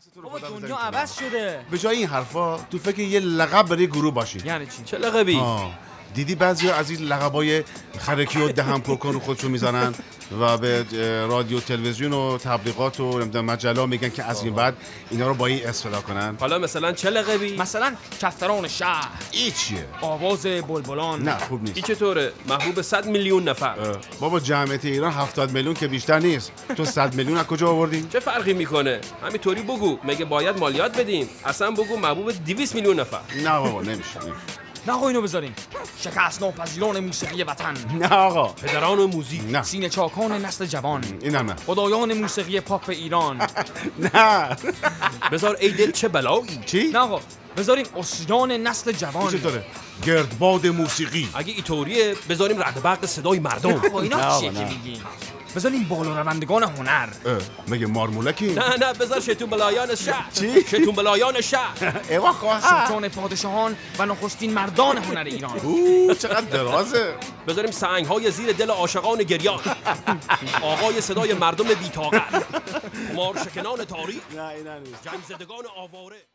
بابا دنیا عوض شده. به جای این حرفا تو فکر یه لقب برای گروه باشی. یعنی چی؟ چه لقبی؟ دیدی بعضیا از این لقبای خرکی و دهن پرکن رو خودشون میزنن و به رادیو تلویزیون و تبلیغات و مجله میگن که از این بعد اینا رو با این اسم صدا کنن. حالا مثلا چه لقبی؟ مثلا کفتران شهر. این چیه؟ آواز بلبلان. نه خوب نیست. این چطوره؟ محبوب 100 میلیون نفر. بابا جمعیت ایران 70 میلیون که بیشتر نیست. تو 100 میلیون از کجا آوردی؟ چه فرقی میکنه؟ همینطوری بگو. مگه باید مالیات بدیم؟ اصلا بگو محبوب 200 میلیون نفر. نه بابا نمیشه. نه آقا اینو بذاریم. شکست ناپذیران موسیقی وطن. نه آقا. پدران موزیک. نه. سینه چاکان نسل جوان. اینم نه. خدایان موسیقی پاپ ایران. نه. بذار ای دل چه بلایی. چی؟ نه آقا بذاریم اسیان نسل جوان. چطوره؟ گردباد موسیقی. اگه اینطوریه بذاریم رعد برق صدای مردم. آقا اینا چیه که میگین؟ بذاریم بالا روندگان هنر. مگه مارمولکی؟ نه بذار شیطون بلایان شهر. چی؟ شیطون بلایان شهر. ایوا خواهر. سلطان پادشاهان و نخستین مردان هنر ایران. چقدر درازه. بذاریم سنگ‌های زیر دل عاشقان گریان. آقای صدای مردم بی‌طاقت. مارشکنان تاریخ. نه اینا نیست. جنگ‌زدگان آواره.